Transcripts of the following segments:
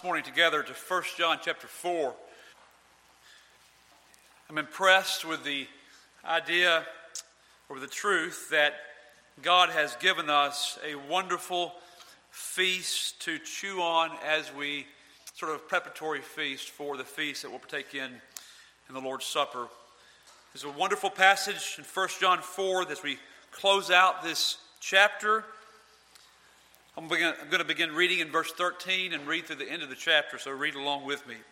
this morning together to 1 John chapter 4. I'm impressed with the idea or the truth that God has given us a wonderful feast to chew on as we sort of preparatory feast for the feast that we'll partake in the Lord's Supper. There's a wonderful passage in 1 John 4 as we close out this chapter. I'm going to begin reading in verse 13 and read through the end of the chapter, so read along with me.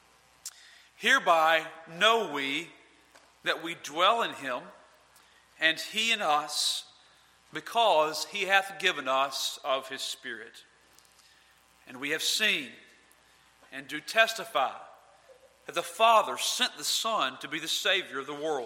Hereby know we that we dwell in him, and he in us, because he hath given us of his Spirit. And we have seen and do testify that the Father sent the Son to be the Savior of the world.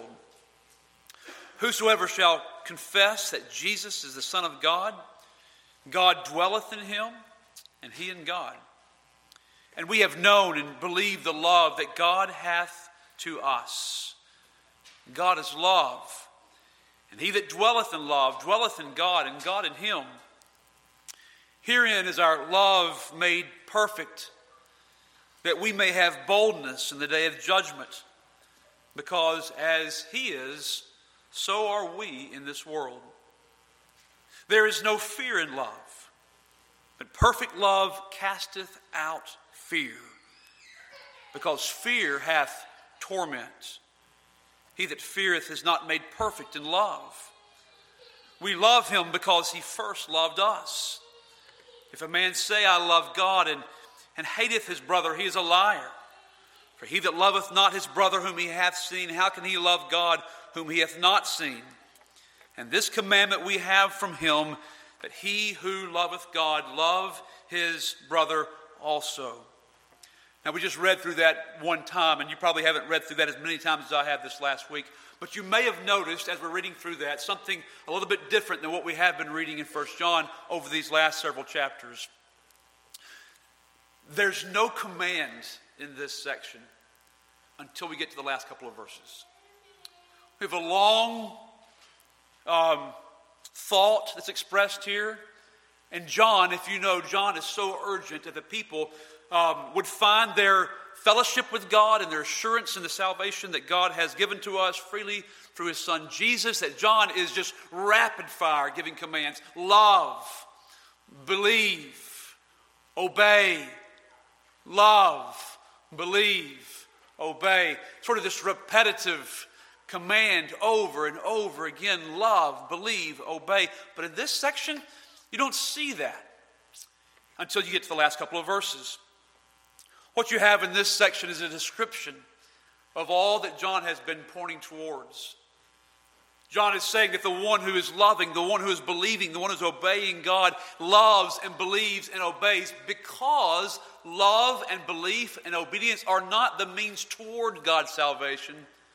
Whosoever shall confess that Jesus is the Son of God, God dwelleth in him, and he in God. And we have known and believed the love that God hath to us. God is love, and he that dwelleth in love dwelleth in God, and God in him. Herein is our love made perfect, that we may have boldness in the day of judgment, because as he is, so are we in this world. There is no fear in love, but perfect love casteth out fear, because fear hath torment. He that feareth is not made perfect in love. We love him because he first loved us. If a man say, I love God, and hateth his brother, he is a liar. For he that loveth not his brother whom he hath seen, how can he love God whom he hath not seen? And this commandment we have from him, that he who loveth God love his brother also. Now we just read through that one time, and you probably haven't read through that as many times as I have this last week. But you may have noticed as we're reading through that something a little bit different than what we have been reading in 1 John over these last several chapters. There's no command in this section until we get to the last couple of verses. We have a long thought that's expressed here. And John, if you know, John is so urgent that the people would find their fellowship with God and their assurance in the salvation that God has given to us freely through his Son Jesus, that John is just rapid fire giving commands. Love, believe, obey. Love, believe, obey. Sort of this repetitive command over and over again. Love, believe, obey. But in this section, you don't see that until you get to the last couple of verses. What you have in this section is a description of all that John has been pointing towards. John is saying that the one who is loving, the one who is believing, the one who is obeying God loves and believes and obeys, because love and belief and obedience are not the means toward God's salvation,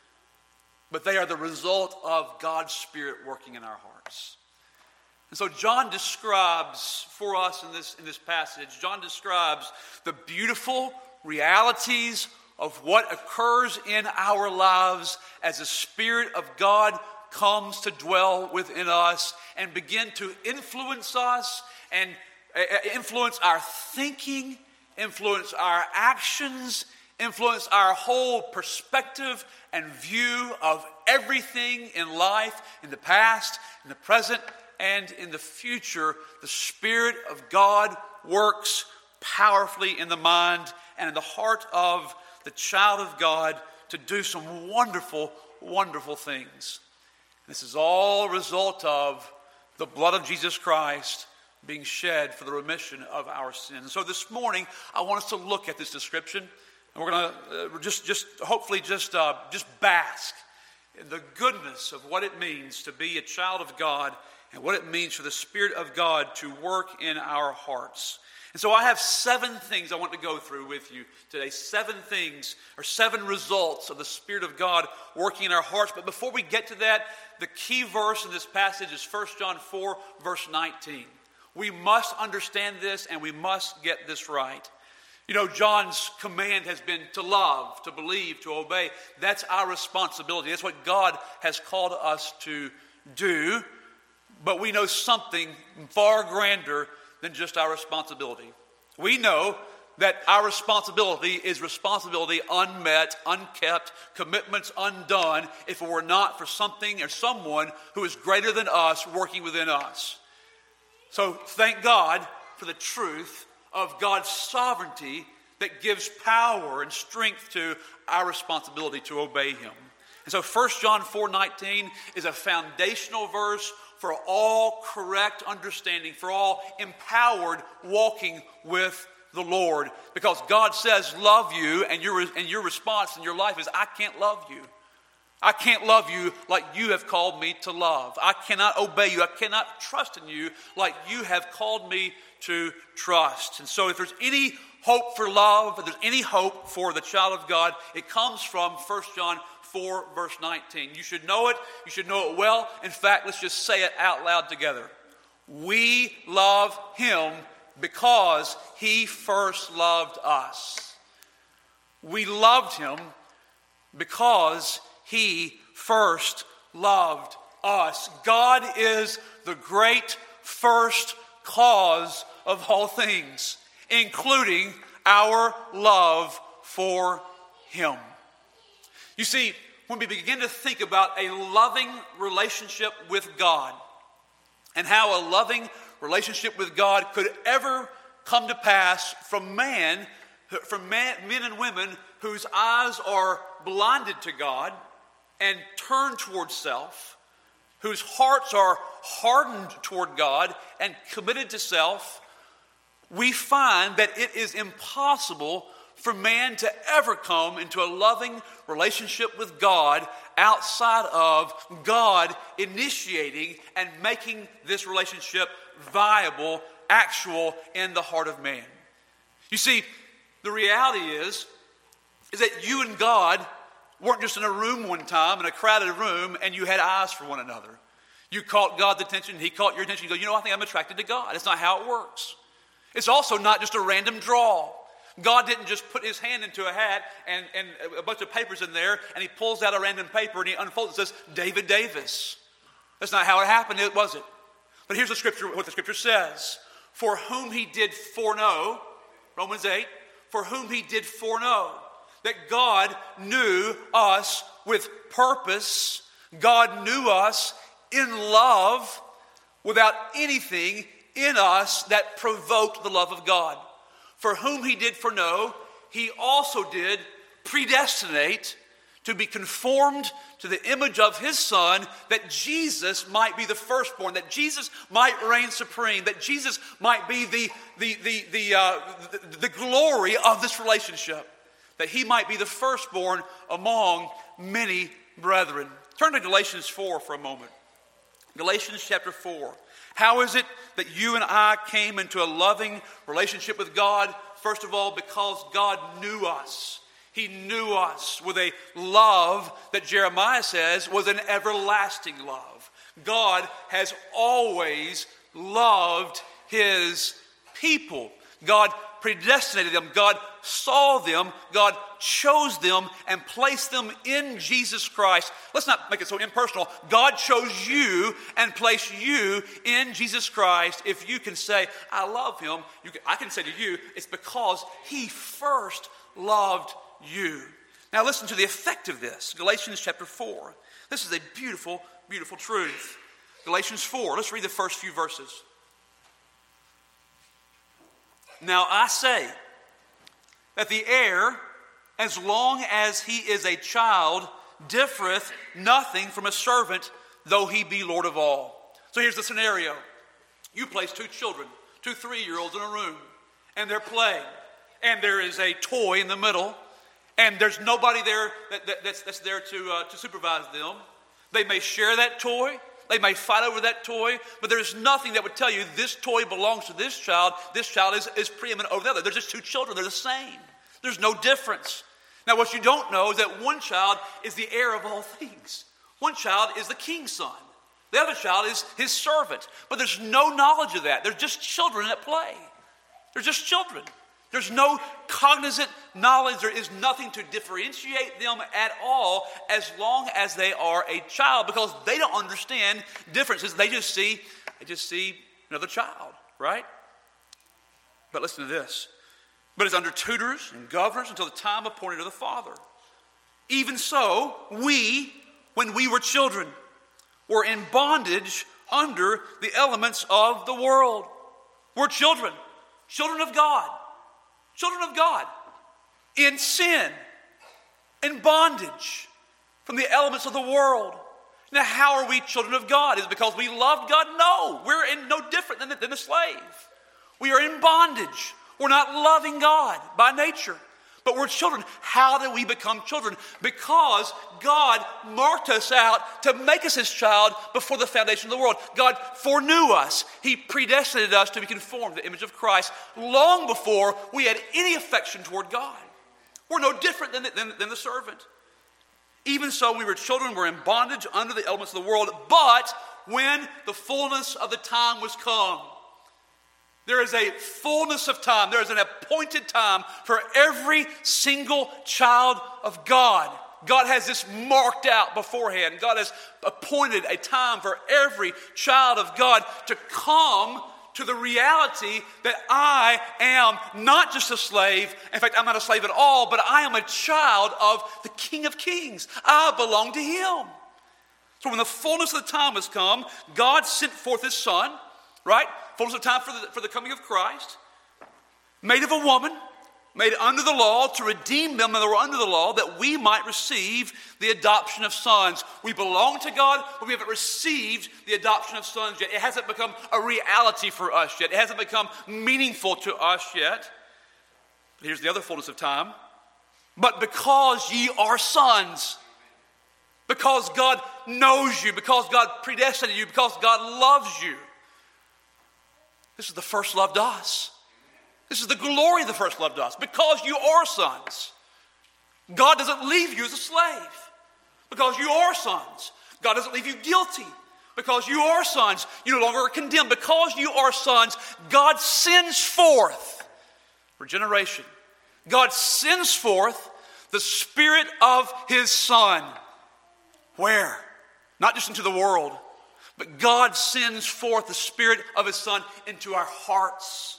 but they are the result of God's Spirit working in our hearts. And so John describes for us in this passage, John describes the beautiful realities of what occurs in our lives as the Spirit of God comes to dwell within us and begin to influence us and influence our thinking, influence our actions, influence our whole perspective and view of everything in life, in the past, in the present, and in the future. The Spirit of God works powerfully in the mind and in the heart of the child of God to do some wonderful, wonderful things. This is all a result of the blood of Jesus Christ being shed for the remission of our sins. So this morning, I want us to look at this description, and we're going to hopefully just bask in the goodness of what it means to be a child of God and what it means for the Spirit of God to work in our hearts. And so I have 7 things I want to go through with you today. 7 things, or 7 results of the Spirit of God working in our hearts. But before we get to that, the key verse in this passage is 1 John 4, verse 19. We must understand this and we must get this right. You know, John's command has been to love, to believe, to obey. That's our responsibility. That's what God has called us to do. But we know something far grander than just our responsibility. We know that our responsibility is responsibility unmet, unkept, commitments undone if it were not for something or someone who is greater than us working within us. So thank God for the truth of God's sovereignty that gives power and strength to our responsibility to obey him. And so 1 John 4:19 is a foundational verse for all correct understanding, for all empowered walking with the Lord. Because God says, love you, and your response in your life is, I can't love you. I can't love you like you have called me to love. I cannot obey you. I cannot trust in you like you have called me to trust. And so if there's any hope for love, if there's any hope for the child of God, it comes from 1 John 4, verse 19. You should know it. You should know it well. In fact, let's just say it out loud together. We love him because he first loved us. We loved him because he first loved us. God is the great first cause of all things, including our love for him. You see, when we begin to think about a loving relationship with God and how a loving relationship with God could ever come to pass from men and women whose eyes are blinded to God and turned toward self, whose hearts are hardened toward God and committed to self, we find that it is impossible for man to ever come into a loving relationship with God outside of God initiating and making this relationship viable, actual in the heart of man. You see, the reality is that you and God weren't just in a room one time, in a crowded room, and you had eyes for one another. You caught God's attention, he caught your attention. You go, I think I'm attracted to God. It's not how it works. It's also not just a random draw. God didn't just put his hand into a hat and a bunch of papers in there, and he pulls out a random paper and he unfolds it. It says, David Davis. That's not how it happened, was it? But here's what the scripture says. For whom he did foreknow, Romans 8, for whom he did foreknow, that God knew us with purpose. God knew us in love without anything in us that provoked the love of God. For whom he did foreknow, he also did predestinate to be conformed to the image of his Son, that Jesus might be the firstborn, that Jesus might reign supreme, that Jesus might be the glory of this relationship, that he might be the firstborn among many brethren. Turn to Galatians 4 for a moment. Galatians chapter 4. How is it that you and I came into a loving relationship with God? First of all, because God knew us. He knew us with a love that Jeremiah says was an everlasting love. God has always loved his people. God predestinated them. God saw them. God chose them and placed them in Jesus Christ. Let's not make it so impersonal. God chose you and placed you in Jesus Christ. If you can say, I love him, I can say to you, it's because he first loved you. Now listen to the effect of this. Galatians chapter 4. This is a beautiful, beautiful truth. Galatians 4. Let's read the first few verses. Now I say that the heir, as long as he is a child, differeth nothing from a servant, though he be Lord of all. So here's the scenario. You place two children, 2 3-year-olds in a room, and they're playing. And there is a toy in the middle, and there's nobody there that's there to supervise them. They may share that toy. They may fight over that toy, but there's nothing that would tell you this toy belongs to this child is preeminent over the other. They're just two children. They're the same. There's no difference. Now, what you don't know is that one child is the heir of all things. One child is the king's son. The other child is his servant. But there's no knowledge of that. They're just children at play. They're just children. There's no cognizant knowledge. There is nothing to differentiate them at all as long as they are a child, because they don't understand differences. They just see another child, right? But listen to this. but is under tutors and governors until the time appointed of the Father. Even so, we, when we were children, were in bondage under the elements of the world. We're children of God, in sin, in bondage from the elements of the world. Now, how are we children of God? Is it because we loved God? No, we're no different than a slave. We are in bondage. We're not loving God by nature, but we're children. How did we become children? Because God marked us out to make us His child before the foundation of the world. God foreknew us. He predestinated us to be conformed to the image of Christ long before we had any affection toward God. We're no different than the servant. Even so, we were children, we're in bondage under the elements of the world. But when the fullness of the time was come, there is a fullness of time. There is an appointed time for every single child of God. God has this marked out beforehand. God has appointed a time for every child of God to come to the reality that I am not just a slave. In fact, I'm not a slave at all, but I am a child of the King of Kings. I belong to Him. So when the fullness of the time has come, God sent forth His Son, right? Fullness of time for the coming of Christ, made of a woman, made under the law to redeem them that were under the law, that we might receive the adoption of sons. We belong to God, but we haven't received the adoption of sons yet. It hasn't become a reality for us yet. It hasn't become meaningful to us yet. But here's the other fullness of time. But because ye are sons, because God knows you, because God predestinated you, because God loves you, this is the first loved us. This is the glory of the first loved us. Because you are sons, God doesn't leave you as a slave. Because you are sons, God doesn't leave you guilty. Because you are sons, you no longer are condemned. Because you are sons, God sends forth regeneration. God sends forth the Spirit of His Son. Where? Not just into the world, but God sends forth the Spirit of His Son into our hearts.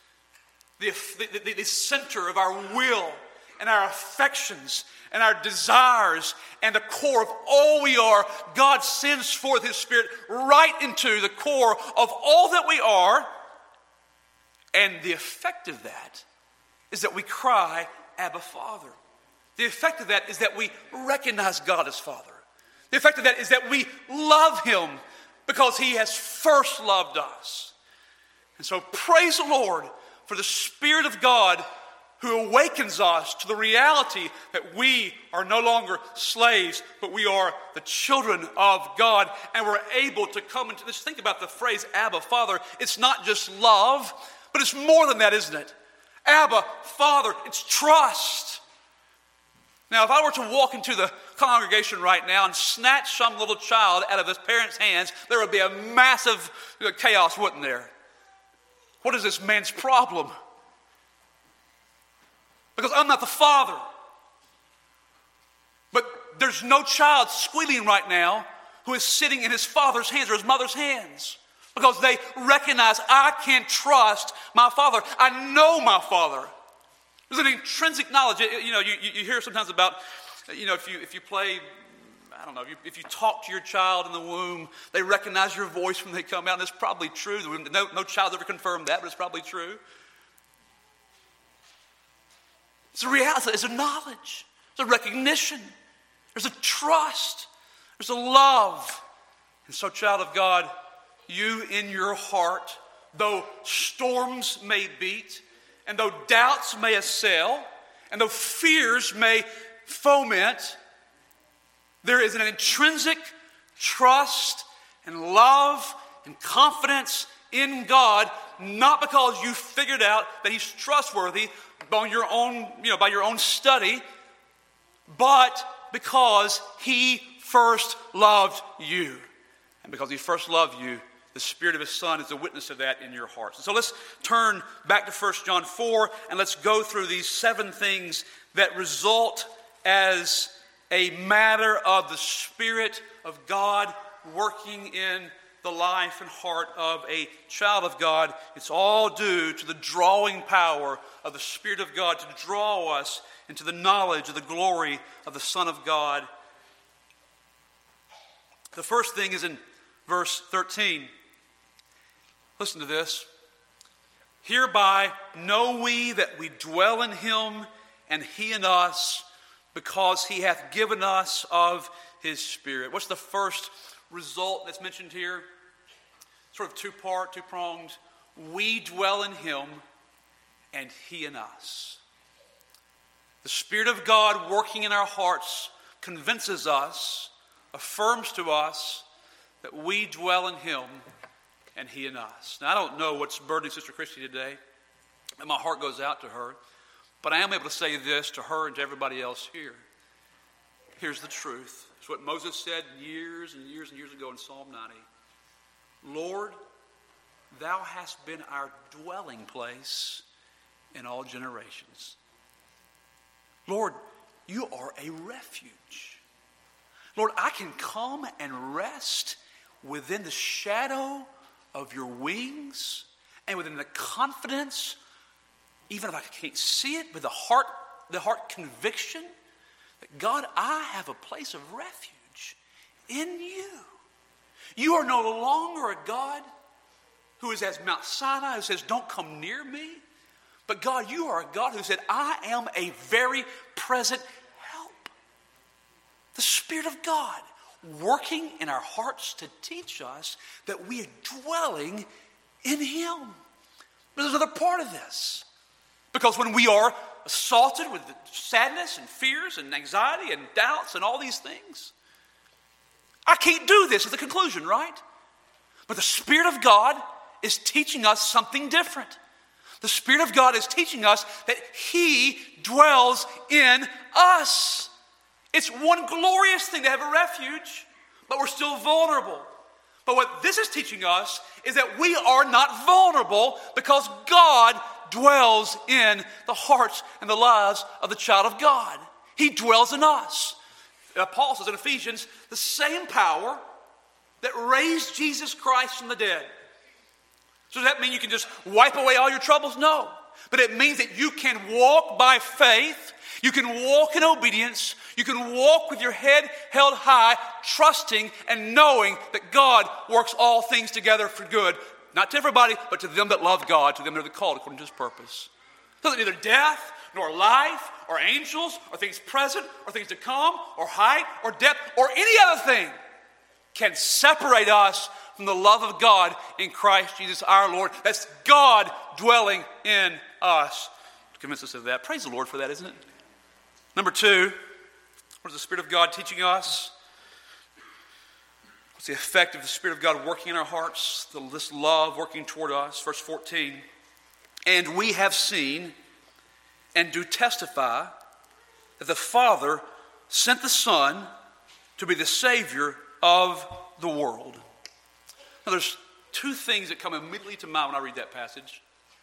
The center of our will and our affections and our desires and the core of all we are. God sends forth His Spirit right into the core of all that we are. And the effect of that is that we cry, Abba, Father. The effect of that is that we recognize God as Father. The effect of that is that we love Him because He has first loved us. And so praise the Lord for the Spirit of God who awakens us to the reality that we are no longer slaves, but we are the children of God, and we're able to come into this. Think about the phrase Abba, Father. It's not just love, but it's more than that, isn't it? Abba, Father, it's trust. Now, if I were to walk into the congregation right now and snatch some little child out of his parents' hands, there would be a massive chaos, wouldn't there? What is this man's problem? Because I'm not the father. But there's no child squealing right now who is sitting in his father's hands or his mother's hands. Because they recognize, I can trust my father. I know my father. There's an intrinsic knowledge. You hear sometimes about, if you play, I don't know, if you talk to your child in the womb, they recognize your voice when they come out. And it's probably true. No child's ever confirmed that, but it's probably true. It's a reality. It's a knowledge. It's a recognition. There's a trust. There's a love. And so, child of God, you in your heart, though storms may beat, and though doubts may assail, and though fears may foment, there is an intrinsic trust and love and confidence in God, not because you figured out that He's trustworthy by your own study, but because He first loved you. And because He first loved you, the Spirit of His Son is a witness of that in your hearts. So let's turn back to 1 John 4 and let's go through these 7 things that result as a matter of the Spirit of God working in the life and heart of a child of God. It's all due to the drawing power of the Spirit of God to draw us into the knowledge of the glory of the Son of God. The first thing is in verse 13. Listen to this. Hereby know we that we dwell in him, and he in us, because he hath given us of his Spirit. What's the first result that's mentioned here? Sort of two-pronged. We dwell in him, and he in us. The Spirit of God working in our hearts convinces us, affirms to us that we dwell in him and he in us. Now, I don't know what's burdening Sister Christy today, and my heart goes out to her, but I am able to say this to her and to everybody else here. Here's the truth. It's what Moses said years and years and years ago in Psalm 90. Lord, thou hast been our dwelling place in all generations. Lord, you are a refuge. Lord, I can come and rest within the shadow of your wings and within the confidence, even if I can't see it, with the heart conviction that God, I have a place of refuge in you. You are no longer a God who is as Mount Sinai, who says, don't come near me. But God, you are a God who said, I am a very present help. The Spirit of God working in our hearts to teach us that we are dwelling in him. But there's another part of this. Because when we are assaulted with sadness and fears and anxiety and doubts and all these things, I can't do this is the conclusion, right? But the Spirit of God is teaching us something different. The Spirit of God is teaching us that he dwells in us. It's one glorious thing to have a refuge, but we're still vulnerable. But what this is teaching us is that we are not vulnerable because God dwells in the hearts and the lives of the child of God. He dwells in us. Paul says in Ephesians, the same power that raised Jesus Christ from the dead. So does that mean you can just wipe away all your troubles? No. But it means that you can walk by faith. You can walk in obedience. You can walk with your head held high, trusting and knowing that God works all things together for good. Not to everybody, but to them that love God, to them that are called according to his purpose. So that neither death, nor life, or angels, or things present, or things to come, or height, or depth, or any other thing can separate us from the love of God in Christ Jesus our Lord. That's God dwelling in us. To convince us of that. Praise the Lord for that, isn't it? Number two, what is the Spirit of God teaching us? What's the effect of the Spirit of God working in our hearts? This love working toward us. Verse 14. And we have seen and do testify that the Father sent the Son to be the Savior of the world. Now there's two things that come immediately to mind when I read that passage.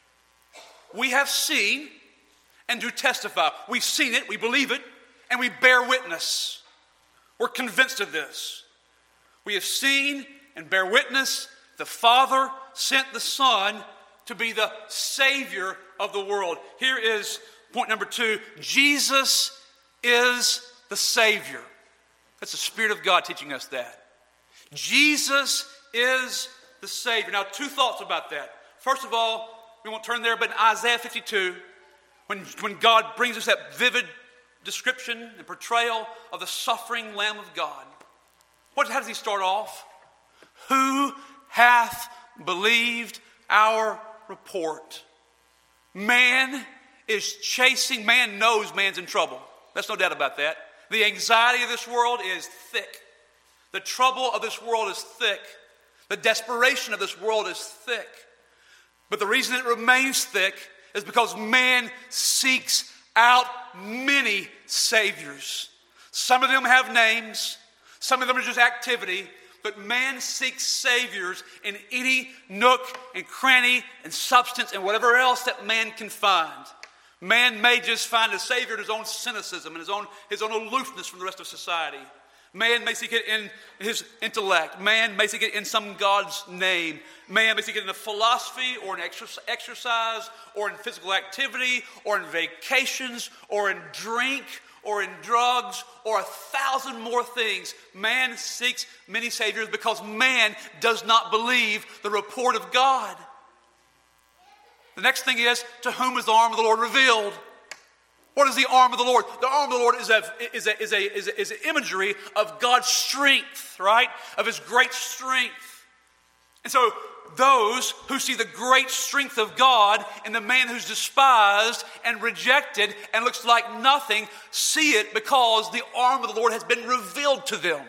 We have seen and do testify. We've seen it, we believe it, and we bear witness. We're convinced of this. We have seen and bear witness the Father sent the Son to be the Savior of the world. Here is point number two. Jesus is the Savior. That's the Spirit of God teaching us that. Jesus is the Savior. Now, two thoughts about that. First of all, we won't turn there, but in Isaiah 52, when God brings us that vivid description and portrayal of the suffering Lamb of God, how does he start off? Who hath believed our report? Man is chasing, man knows man's in trouble. There's no doubt about that. The anxiety of this world is thick. The trouble of this world is thick. The desperation of this world is thick. But the reason it remains thick is because man seeks out many saviors. Some of them have names. Some of them are just activity. But man seeks saviors in any nook and cranny and substance and whatever else that man can find. Man may just find a savior in his own cynicism and his own aloofness from the rest of society. Man may seek it in his intellect. Man may seek it in some God's name. Man may seek it in a philosophy or in exercise or in physical activity or in vacations or in drink or in drugs or 1,000 more things. Man seeks many saviors because man does not believe the report of God. The next thing is, to whom is the arm of the Lord revealed? What is the arm of the Lord? The arm of the Lord is an imagery of God's strength, right? Of his great strength. And so those who see the great strength of God in the man who's despised and rejected and looks like nothing, see it because the arm of the Lord has been revealed to them.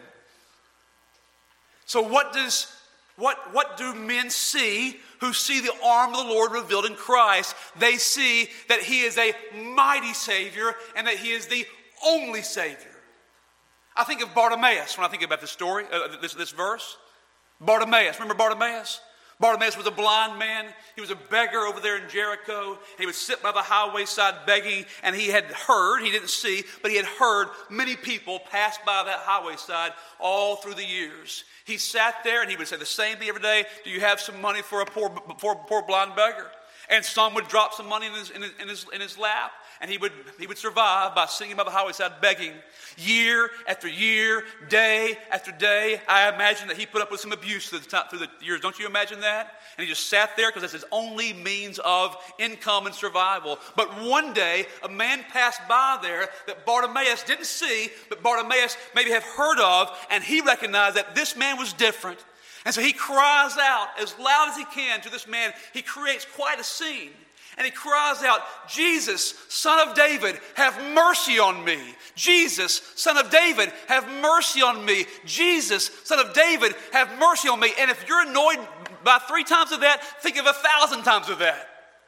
So what do men see who see the arm of the Lord revealed in Christ? They see that he is a mighty Savior and that he is the only Savior. I think of Bartimaeus when I think about this story, this verse. Bartimaeus, remember Bartimaeus? Bartimaeus was a blind man. He was a beggar over there in Jericho. He would sit by the highway side begging, and he had heard, he didn't see, but he had heard many people pass by that highway side all through the years. He sat there and he would say the same thing every day. Do you have some money for a poor blind beggar? And some would drop some money in his lap, and he would survive by sitting by the highway side begging. Year after year, day after day, I imagine that he put up with some abuse through the years. Don't you imagine that? And he just sat there because that's his only means of income and survival. But one day, a man passed by there that Bartimaeus didn't see, but Bartimaeus maybe have heard of, and he recognized that this man was different. And so he cries out as loud as he can to this man. He creates quite a scene. And he cries out, Jesus, Son of David, have mercy on me. Jesus, Son of David, have mercy on me. Jesus, Son of David, have mercy on me. And if you're annoyed by 3 times of that, think of 1,000 times of that.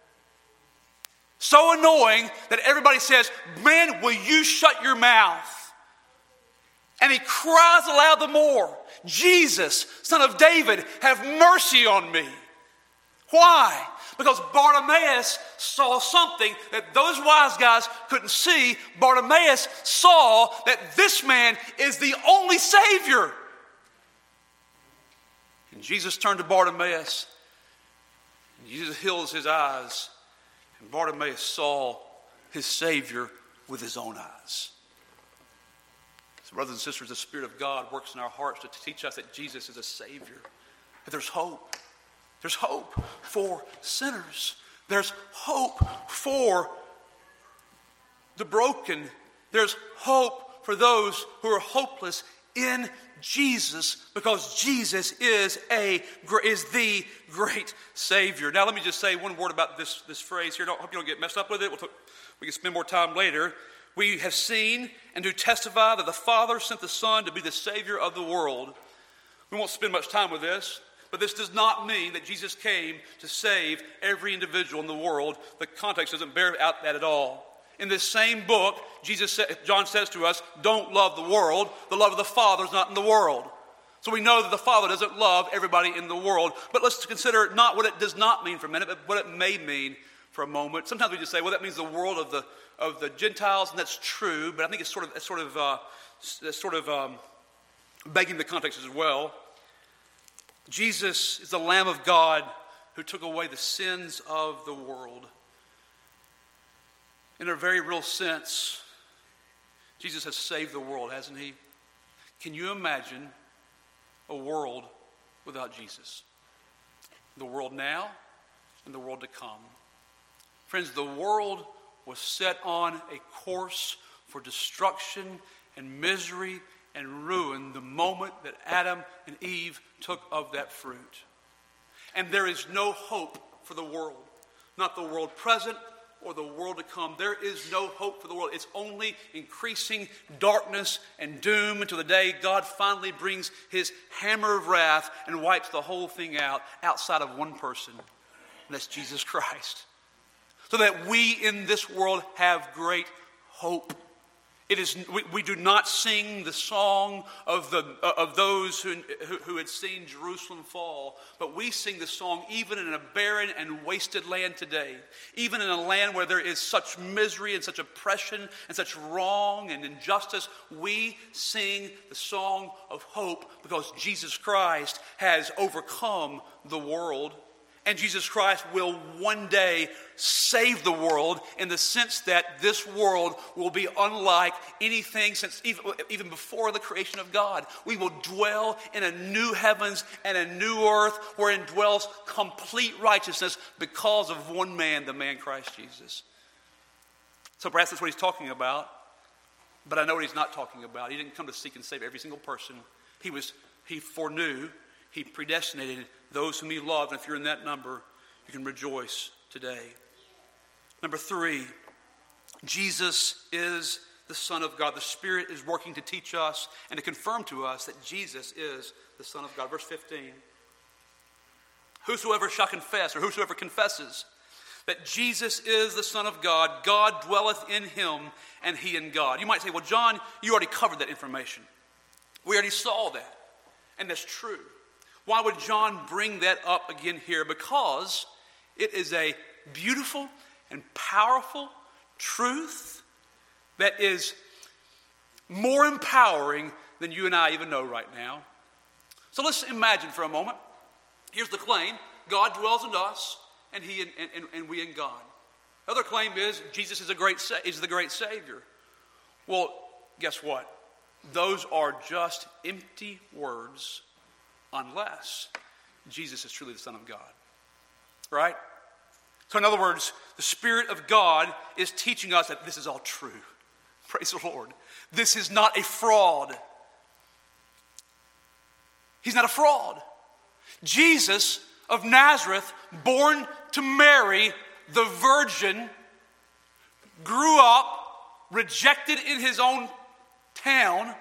So annoying that everybody says, man, will you shut your mouth? And he cries aloud the more, Jesus, Son of David, have mercy on me. Why? Because Bartimaeus saw something that those wise guys couldn't see. Bartimaeus saw that this man is the only Savior. And Jesus turned to Bartimaeus, and Jesus heals his eyes, and Bartimaeus saw his Savior with his own eyes. So, brothers and sisters, the Spirit of God works in our hearts to teach us that Jesus is a Savior, that there's hope. There's hope for sinners. There's hope for the broken. There's hope for those who are hopeless in Jesus, because Jesus is the great Savior. Now, let me just say one word about this phrase here. Hope you don't get messed up with it. We can spend more time later. We have seen and do testify that the Father sent the Son to be the Savior of the world. We won't spend much time with this. But this does not mean that Jesus came to save every individual in the world. The context doesn't bear out that at all. In this same book, John says to us, don't love the world. The love of the Father is not in the world. So we know that the Father doesn't love everybody in the world. But let's consider not what it does not mean for a minute, but what it may mean for a moment. Sometimes we just say, well, that means the world of the Gentiles, and that's true. But I think it's sort of begging the context as well. Jesus is the Lamb of God who took away the sins of the world. In a very real sense, Jesus has saved the world, hasn't he? Can you imagine a world without Jesus? The world now and the world to come. Friends, the world was set on a course for destruction and misery and ruin the moment that Adam and Eve took of that fruit. And there is no hope for the world. Not the world present or the world to come. There is no hope for the world. It's only increasing darkness and doom until the day God finally brings his hammer of wrath and wipes the whole thing out outside of one person. And that's Jesus Christ. So that we in this world have great hope. We do not sing the song of those who had seen Jerusalem fall, but we sing the song even in a barren and wasted land today, even in a land where there is such misery and such oppression and such wrong and injustice. We sing the song of hope because Jesus Christ has overcome the world. And Jesus Christ will one day save the world in the sense that this world will be unlike anything since even before the creation of God. We will dwell in a new heavens and a new earth wherein dwells complete righteousness because of one man, the man Christ Jesus. So perhaps that's what he's talking about, but I know what he's not talking about. He didn't come to seek and save every single person. He foreknew, he predestinated those whom he loved. And if you're in that number, you can rejoice today. Number 3, Jesus is the Son of God. The Spirit is working to teach us and to confirm to us that Jesus is the Son of God. Verse 15. Whosoever shall confess, or whosoever confesses that Jesus is the Son of God, God dwelleth in him, and he in God. You might say, well, John, you already covered that information. We already saw that. And that's true. Why would John bring that up again here? Because it is a beautiful and powerful truth that is more empowering than you and I even know right now. So let's imagine for a moment. Here's the claim: God dwells in us, and and we in God. The other claim is Jesus is the great Savior. Well, guess what? Those are just empty words unless Jesus is truly the Son of God. Right? So in other words, the Spirit of God is teaching us that this is all true. Praise the Lord. This is not a fraud. He's not a fraud. Jesus of Nazareth, born to Mary, the virgin, grew up, rejected in his own town,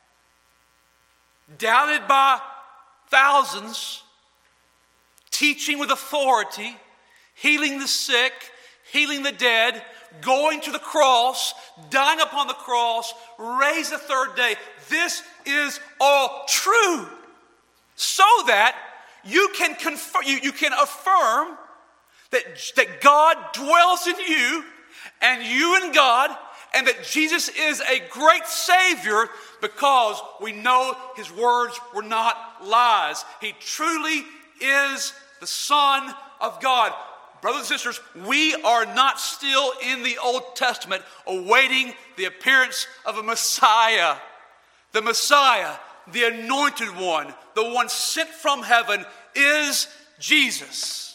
doubted by thousands, teaching with authority, healing the sick, healing the dead, going to the cross, dying upon the cross, raised the third day. This is all true. So that you can affirm that God dwells in you and you in God, and that Jesus is a great Savior because we know his words were not lies. He truly is the Son of God. Brothers and sisters, we are not still in the Old Testament awaiting the appearance of a Messiah. The Messiah, the anointed one, the one sent from heaven, is Jesus.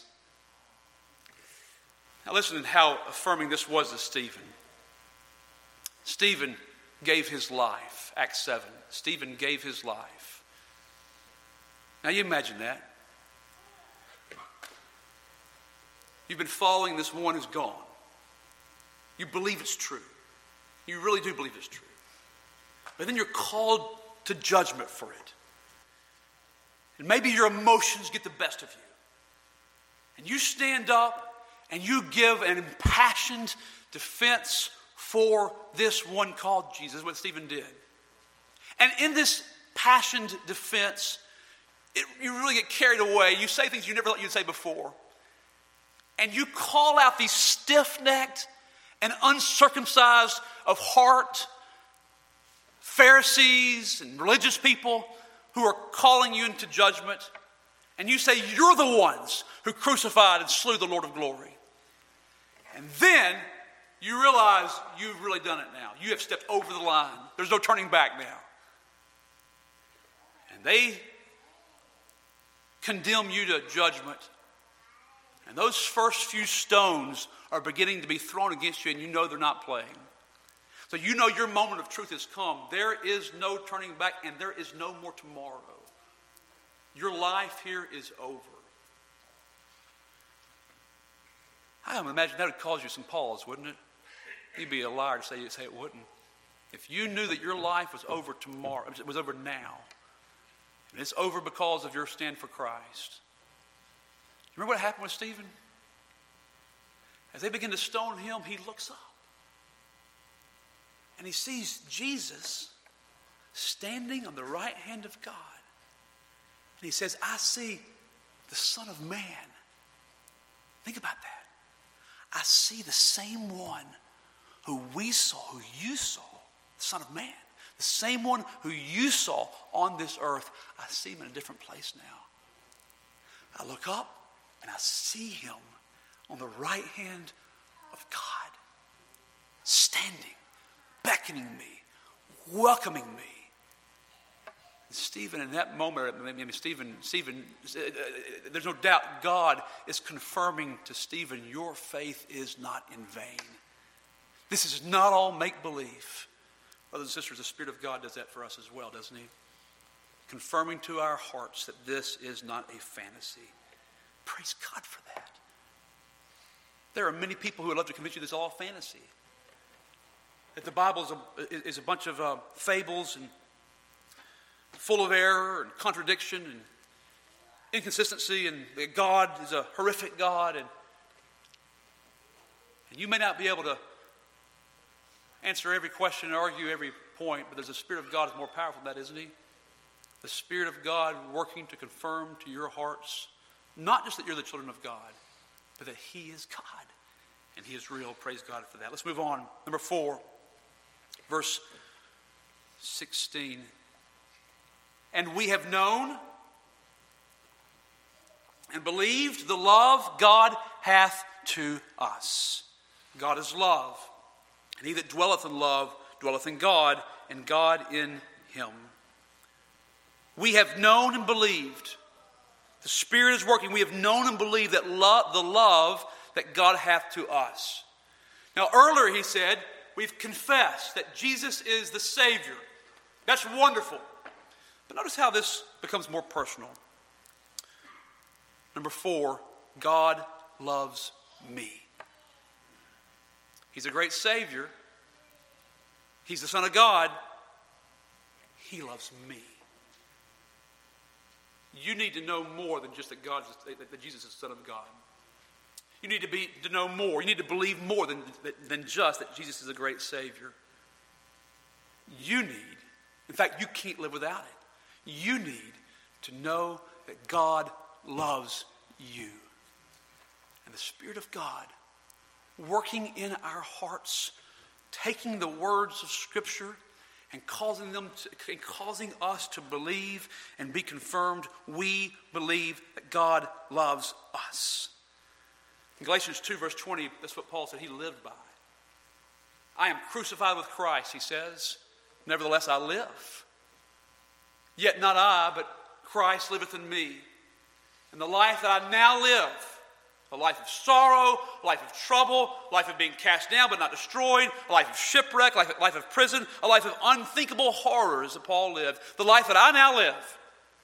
Now listen to how affirming this was to Stephen. Stephen gave his life. Acts 7. Stephen gave his life. Now you imagine that. You've been following this one who's gone. You believe it's true. You really do believe it's true. But then you're called to judgment for it. And maybe your emotions get the best of you. And you stand up and you give an impassioned defense for this one called Jesus, what Stephen did. And in this passioned defense, you really get carried away. You say things you never thought you'd say before. And you call out these stiff-necked and uncircumcised of heart Pharisees and religious people who are calling you into judgment. And you say you're the ones who crucified and slew the Lord of glory. And then you realize you've really done it now. You have stepped over the line. There's no turning back now. And they condemn you to judgment. And those first few stones are beginning to be thrown against you, and you know they're not playing. So you know your moment of truth has come. There is no turning back, and there is no more tomorrow. Your life here is over. I imagine that would cause you some pause, wouldn't it? You'd be a liar to say it wouldn't. If you knew that your life was over tomorrow, it was over now, and it's over because of your stand for Christ. Remember what happened with Stephen? As they begin to stone him, he looks up. And he sees Jesus standing on the right hand of God. And he says, I see the Son of Man. Think about that. I see the same one who we saw, who you saw, the Son of Man. The same one who you saw on this earth. I see him in a different place now. I look up and I see him on the right hand of God, standing, beckoning me, welcoming me. And Stephen, in that moment, Stephen, there's no doubt God is confirming to Stephen, your faith is not in vain. This is not all make-believe. Brothers and sisters, the Spirit of God does that for us as well, doesn't he? Confirming to our hearts that this is not a fantasy. Praise God for that. There are many people who would love to convince you this is all fantasy. That the Bible is a bunch of fables and full of error and contradiction and inconsistency, and that God is a horrific God. And you may not be able to answer every question and argue every point, but there's a Spirit of God is more powerful than that, isn't he? The Spirit of God working to confirm to your hearts, not just that you're the children of God, but that he is God. And he is real. Praise God for that. Let's move on. Number 4, verse 16. And we have known and believed the love God hath to us. God is love. And he that dwelleth in love dwelleth in God, and God in him. We have known and believed. The Spirit is working. We have known and believed that the love that God hath to us. Now earlier he said, we've confessed that Jesus is the Savior. That's wonderful. But notice how this becomes more personal. Number 4, God loves me. He's a great Savior. He's the Son of God. He loves me. You need to know more than just that Jesus is the Son of God. You need to know more. You need to believe more than just that Jesus is a great Savior. You need, in fact, you can't live without it. You need to know that God loves you. And the Spirit of God working in our hearts, taking the words of Scripture and causing us to believe and be confirmed. We believe that God loves us. In Galatians 2, verse 20, that's what Paul said he lived by. I am crucified with Christ, he says. Nevertheless, I live. Yet not I, but Christ liveth in me. And the life that I now live, a life of sorrow, a life of trouble, a life of being cast down but not destroyed, a life of shipwreck, a life of prison, a life of unthinkable horrors that Paul lived. The life that I now live,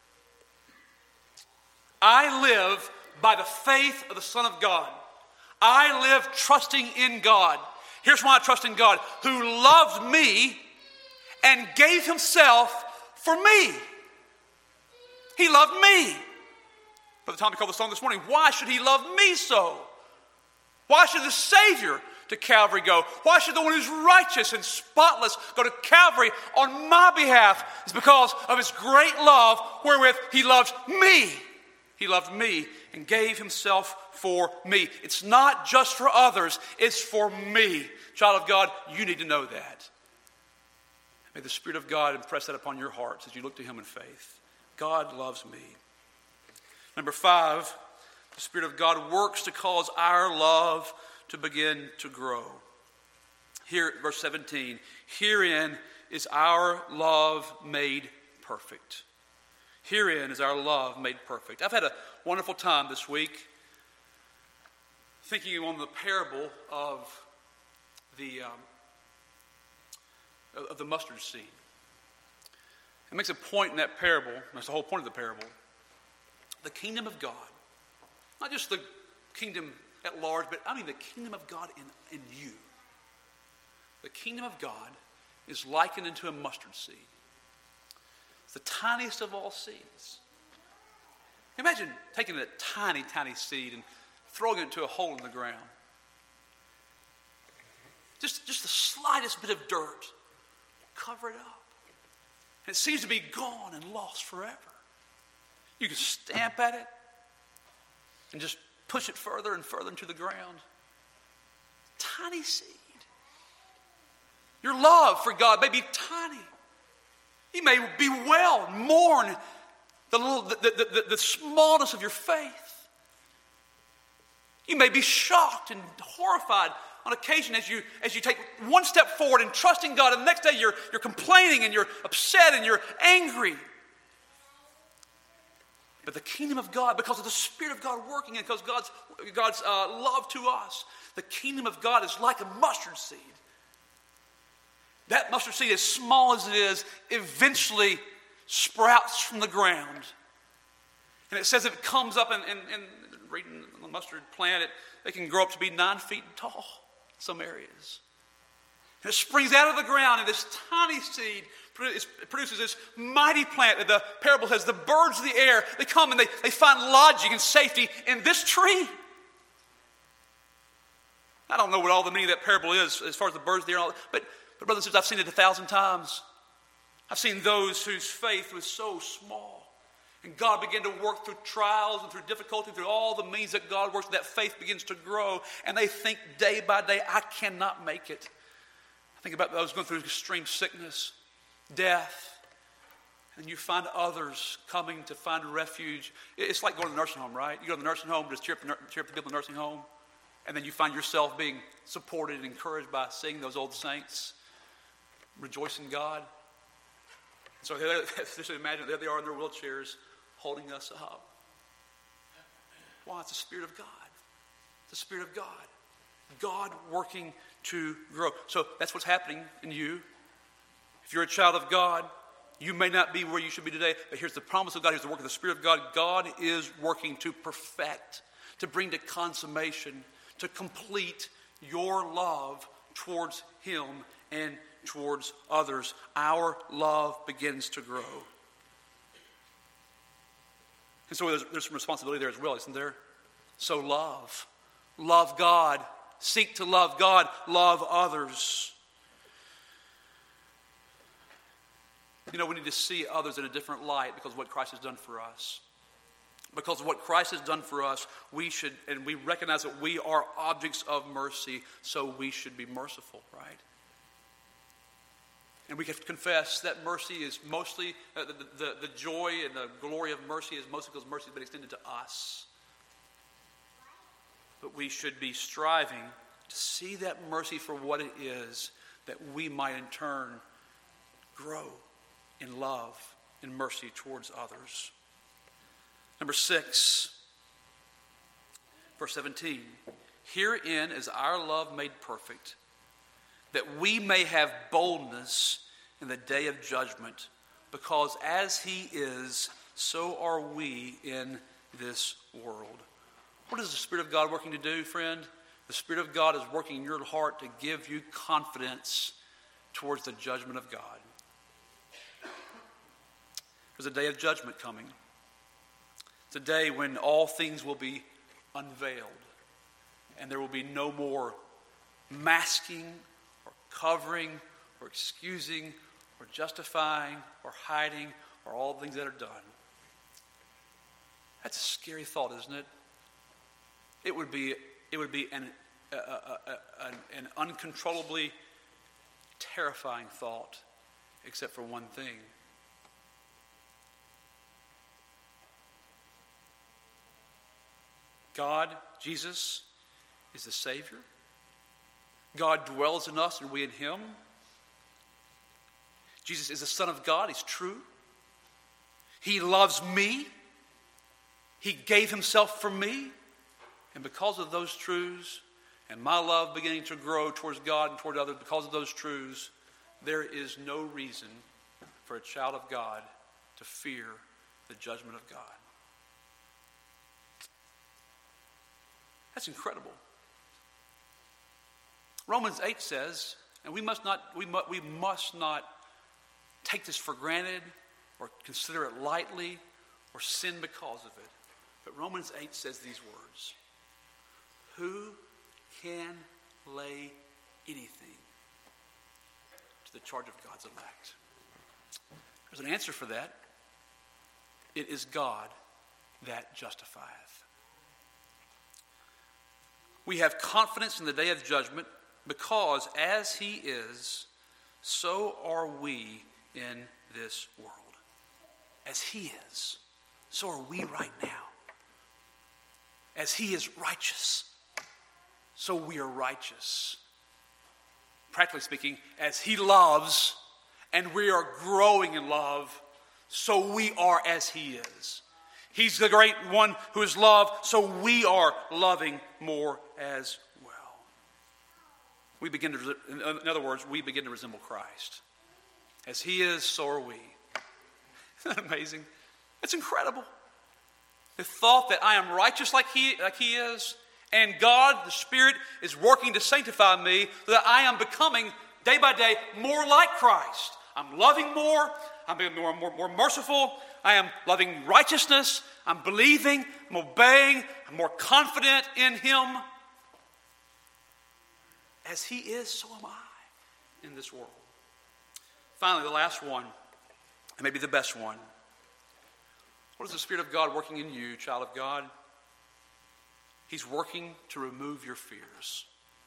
I live by the faith of the Son of God. I live trusting in God. Here's why I trust in God, who loved me and gave himself for me. He loved me. By the time we called the song this morning, why should he love me so? Why should the Savior to Calvary go? Why should the one who's righteous and spotless go to Calvary on my behalf? It's because of his great love wherewith he loves me. He loved me and gave himself for me. It's not just for others, it's for me. Child of God, you need to know that. May the Spirit of God impress that upon your hearts as you look to him in faith. God loves me. Number 5, the Spirit of God works to cause our love to begin to grow. Here, verse 17, herein is our love made perfect. Herein is our love made perfect. I've had a wonderful time this week thinking on the parable of the mustard seed. It makes a point in that parable, that's the whole point of the parable. The kingdom of God, not just the kingdom at large, but I mean the kingdom of God in you. The kingdom of God is likened into a mustard seed. It's the tiniest of all seeds. Imagine taking a tiny, tiny seed and throwing it into a hole in the ground. Just the slightest bit of dirt. cover it up. And it seems to be gone and lost forever. You can stamp at it and just push it further and further into the ground. Tiny seed. Your love for God may be tiny. You may bewail and mourn the smallness of your faith. You may be shocked and horrified on occasion as you take one step forward in trusting God, and the next day you're complaining and you're upset and you're angry. But the kingdom of God, because of the Spirit of God working and because God's love to us, the kingdom of God is like a mustard seed. That mustard seed, as small as it is, eventually sprouts from the ground. And it says it comes up and reading the mustard plant, it can grow up to be 9 feet tall in some areas. And it springs out of the ground, and this tiny seed produces this mighty plant. The parable says the birds of the air, they come and they find lodging and safety in this tree. I don't know what all the meaning of that parable is as far as the birds of the air and all that, but brothers and sisters, I've seen it 1,000 times. I've seen those whose faith was so small. And God began to work through trials and through difficulty, through all the means that God works, that faith begins to grow. And they think day by day, I cannot make it. I think about those going through extreme sickness, death. And you find others coming to find refuge. It's like going to the nursing home, right? You go to the nursing home, just cheer up the people in the nursing home. And then you find yourself being supported and encouraged by seeing those old saints rejoice in God. So just imagine there they are in their wheelchairs holding us up. Why? It's the Spirit of God. It's the Spirit of God. God working to grow. So that's what's happening in you. If you're a child of God, you may not be where you should be today, but here's the promise of God. Here's the work of the Spirit of God. God is working to perfect, to bring to consummation, to complete your love towards Him and towards others. Our love begins to grow. And so there's some responsibility there as well, isn't there? So love. Love God. Seek to love God. Love others. You know, we need to see others in a different light because of what Christ has done for us. Because of what Christ has done for us, we recognize that we are objects of mercy, so we should be merciful, right? And we have to confess that mercy is mostly, the joy and the glory of mercy is mostly because mercy has been extended to us. But we should be striving to see that mercy for what it is, that we might in turn grow in love and mercy towards others. Number 6, verse 17. Herein is our love made perfect, that we may have boldness in the day of judgment, because as He is, so are we in this world. What is the Spirit of God working to do, friend? The Spirit of God is working in your heart to give you confidence towards the judgment of God. There's a day of judgment coming. It's a day when all things will be unveiled, and there will be no more masking or covering or excusing or justifying or hiding or all the things that are done. That's a scary thought, isn't it? It would be an uncontrollably terrifying thought, except for one thing. God, Jesus, is the Savior. God dwells in us and we in Him. Jesus is the Son of God. He's true. He loves me. He gave Himself for me. And because of those truths and my love beginning to grow towards God and toward others, because of those truths, there is no reason for a child of God to fear the judgment of God. That's incredible. Romans 8 says, and we must not take this for granted or consider it lightly or sin because of it. But Romans 8 says these words: who can lay anything to the charge of God's elect? There's an answer for that. It is God that justifieth. We have confidence in the day of judgment because as he is, so are we in this world. As he is, so are we right now. As he is righteous, so we are righteous. Practically speaking, as he loves and we are growing in love, so we are as he is. He's the great one who is loved, so we are loving more as well. In other words, we begin to resemble Christ. As he is, so are we. Isn't that amazing? It's incredible. The thought that I am righteous like he is, and God, the Spirit, is working to sanctify me so that I am becoming, day by day, more like Christ. I'm loving more. I'm being more merciful. I am loving righteousness. I'm believing. I'm obeying. I'm more confident in him. As he is, so am I in this world. Finally, the last one, and maybe the best one. What is the Spirit of God working in you, child of God? He's working to remove your fears.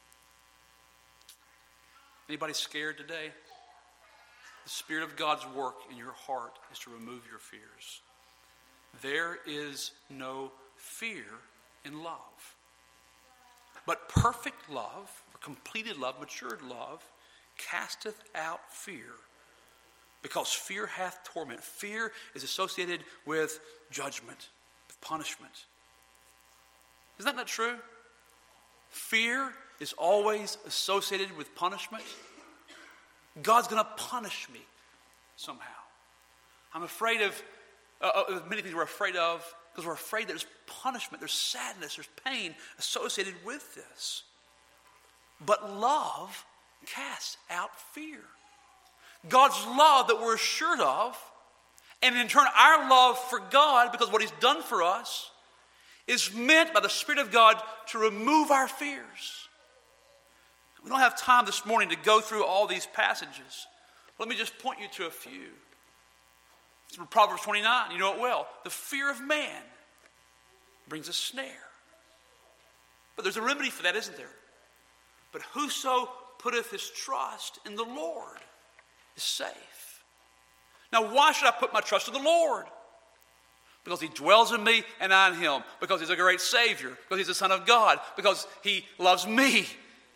Anybody scared today? The Spirit of God's work in your heart is to remove your fears. There is no fear in love. But perfect love, or completed love, matured love, casteth out fear. Because fear hath torment. Fear is associated with judgment, with punishment. Isn't that not true? Fear is always associated with punishment. God's going to punish me somehow. I'm afraid of many things we're afraid of because we're afraid there's punishment, there's sadness, there's pain associated with this. But love casts out fear. God's love that we're assured of, and in turn our love for God because of what he's done for us, is meant by the Spirit of God to remove our fears. We don't have time this morning to go through all these passages. Let me just point you to a few. It's from Proverbs 29. You know it well. The fear of man brings a snare. But there's a remedy for that, isn't there? But whoso putteth his trust in the Lord is safe. Now, why should I put my trust in the Lord? Because he dwells in me and I in him. Because he's a great Savior. Because he's the Son of God. Because he loves me.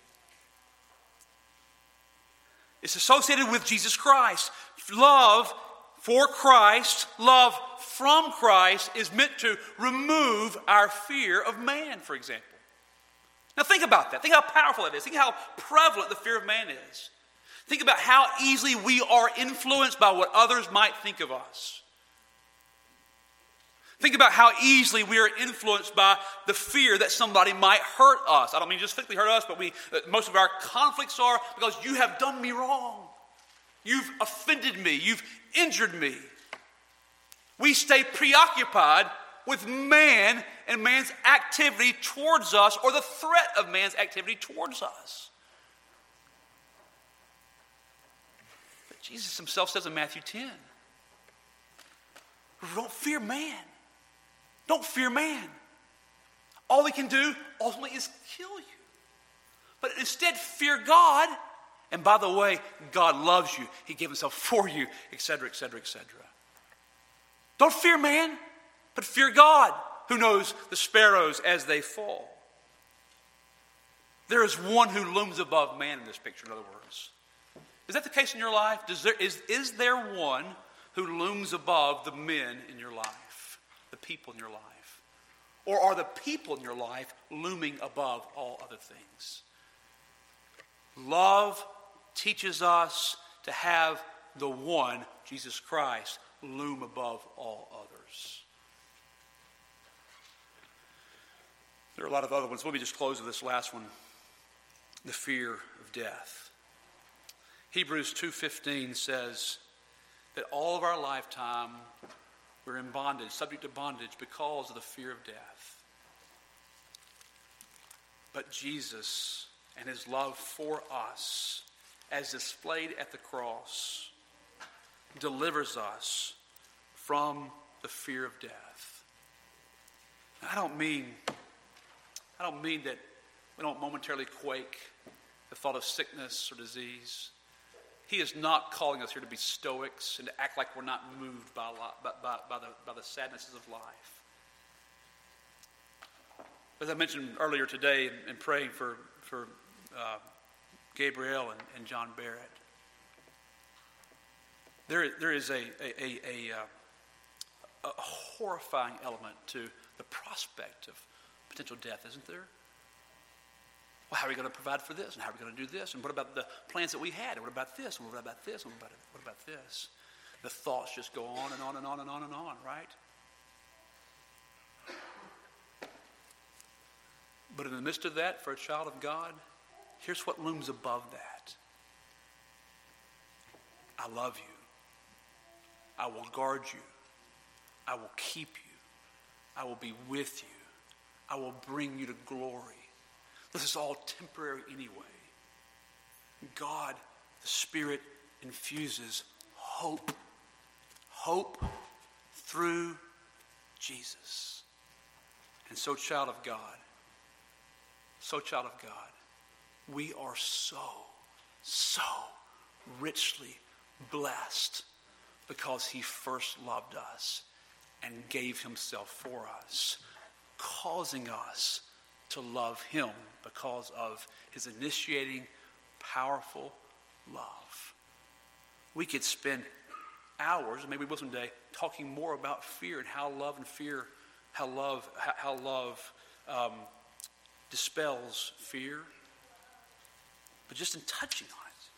It's associated with Jesus Christ. Love for Christ, love from Christ is meant to remove our fear of man, for example. Now think about that. Think how powerful it is. Think how prevalent the fear of man is. Think about how easily we are influenced by what others might think of us. Think about how easily we are influenced by the fear that somebody might hurt us. I don't mean just physically hurt us, but most of our conflicts are because you have done me wrong. You've offended me. You've injured me. We stay preoccupied with man and man's activity towards us, or the threat of man's activity towards us. But Jesus himself says in Matthew 10, don't fear man. Don't fear man. All he can do ultimately is kill you. But instead fear God. And by the way, God loves you. He gave himself for you, etc., etc., etc. Don't fear man, but fear God, who knows the sparrows as they fall. There is one who looms above man in this picture, in other words. Is that the case in your life? Is there one who looms above the men in your life, the people in your life? Or are the people in your life looming above all other things? Love teaches us to have the one, Jesus Christ, loom above all others. There are a lot of other ones. Let me just close with this last one. The fear of death. Hebrews 2:15 says that all of our lifetime we're in bondage, subject to bondage because of the fear of death. But Jesus and his love for us as displayed at the cross, delivers us from the fear of death. I don't mean that we don't momentarily quake at the thought of sickness or disease. He is not calling us here to be stoics and to act like we're not moved by the sadnesses of life. As I mentioned earlier today in praying for Gabriel and John Barrett, there is a horrifying element to the prospect of potential death, isn't there? Well, how are we going to provide for this? And how are we going to do this? And what about the plans that we had? And what about this? And what about this? And what about this? The thoughts just go on and on and on and on and on, right? But in the midst of that, for a child of God, here's what looms above that. I love you. I will guard you. I will keep you. I will be with you. I will bring you to glory. This is all temporary anyway. God, the Spirit, infuses hope. Hope through Jesus. And so, child of God, we are so richly blessed because he first loved us and gave himself for us, causing us to love him because of his initiating, powerful love. We could spend hours, maybe we will someday, talking more about fear and how love dispels fear. But just in touching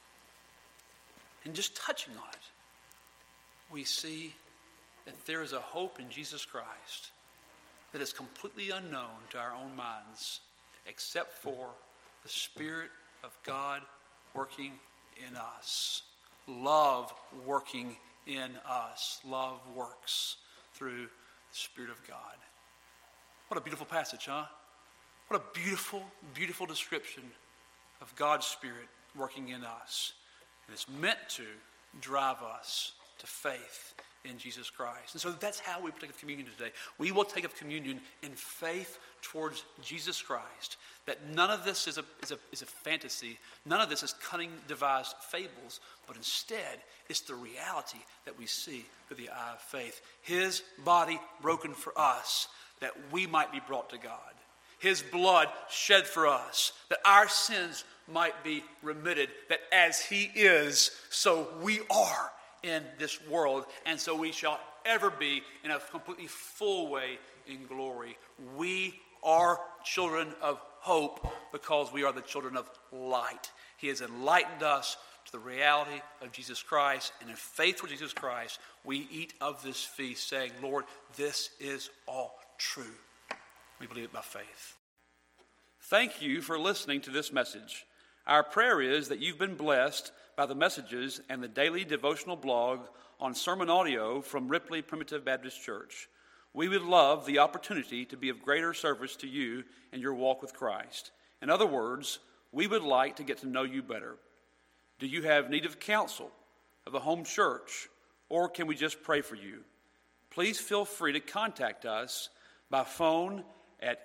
on it, we see that there is a hope in Jesus Christ that is completely unknown to our own minds, except for the Spirit of God working in us. Love working in us. Love works through the Spirit of God. What a beautiful passage, huh? What a beautiful, beautiful description of God's Spirit working in us. And it's meant to drive us to faith in Jesus Christ. And so that's how we take of communion today. We will take of communion in faith towards Jesus Christ. That none of this is a fantasy. None of this is cunning devised fables. But instead, it's the reality that we see through the eye of faith. His body broken for us that we might be brought to God. His blood shed for us that our sins might be remitted. That as he is, so we are in this world, and so we shall ever be in a completely full way in glory. We are children of hope because we are the children of light. He has enlightened us to the reality of Jesus Christ, and in faith with Jesus Christ, we eat of this feast saying, Lord, this is all true. We believe it by faith. Thank you for listening to this message. Our prayer is that you've been blessed by the messages and the daily devotional blog on sermon audio from Ripley Primitive Baptist Church. We would love the opportunity to be of greater service to you in your walk with Christ. In other words, we would like to get to know you better. Do you have need of counsel, of a home church, or can we just pray for you? Please feel free to contact us by phone at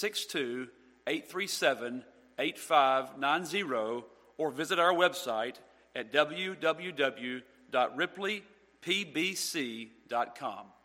662-837-8590 or visit our website at www.ripleypbc.com.